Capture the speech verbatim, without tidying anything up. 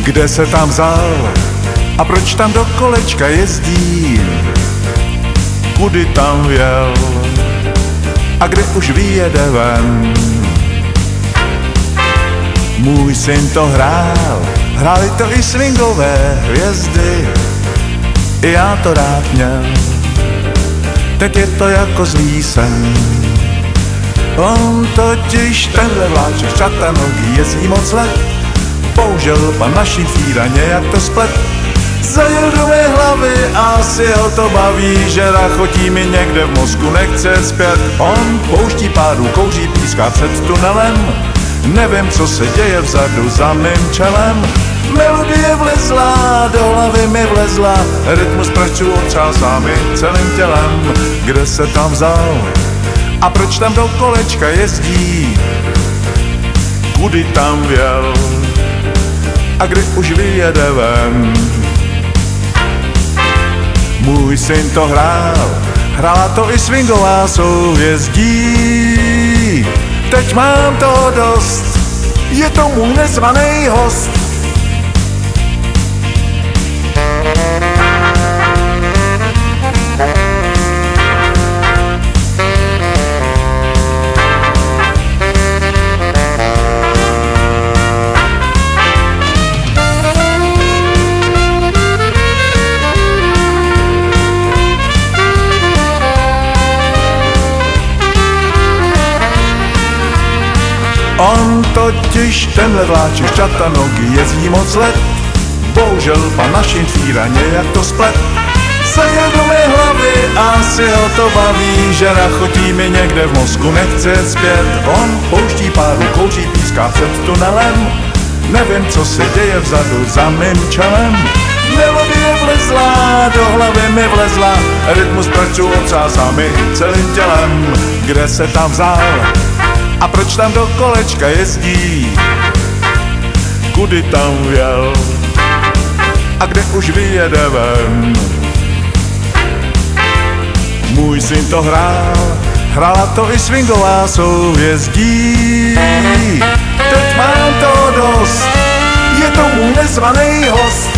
Kde se tam vzal a proč tam do kolečka jezdí? Kudy tam jel a kde už vyjede ven? Můj syn to hrál, hráli to i swingové hvězdy, i já to rád měl. Teď je to jako zlý sen. On totiž tenhle vláček čatanogý jezdí moc let. Bohužel pan naší fíra nějak to splet. Zajel do mé hlavy a asi ho to baví, že rachotí mi někde v mozku, nechce zpět. On pouští pádu, kouří, píská před tunelem. Nevím, co se děje vzadu za mým čelem. Melodie vlezla, do hlavy mi vlezla, rytmus pračů otřásá mi celým tělem. Kde se tam vzal a proč tam do kolečka jezdí? Kudy tam vjel a kdy už vyjede ven? Můj syn to hrál, hrála to i swingová souhvězdí. Teď mám toho dost, je to můj nezvaný host. On totiž tenhle vláček čatanogý jezdí moc let. Bohužel pan našin fíra nějak to splet. Zajel do mé hlavy a asi ho to baví, že rachotí mi někde v mozku, nechce zpět. On pouští páru, kouří, píská před tunelem. Nevím, co se děje vzadu za mým čelem. Melodie vlezla, do hlavy mi vlezla, rytmus pračů otřásá mi celým tělem. Kde se tam vzal a proč tam do kolečka jezdí? Kudy tam vjel a kde už vyjede ven? Můj syn to hrál, hrála to i swingová souhvězdí. Teď mám to dost, je to můj nezvaný host.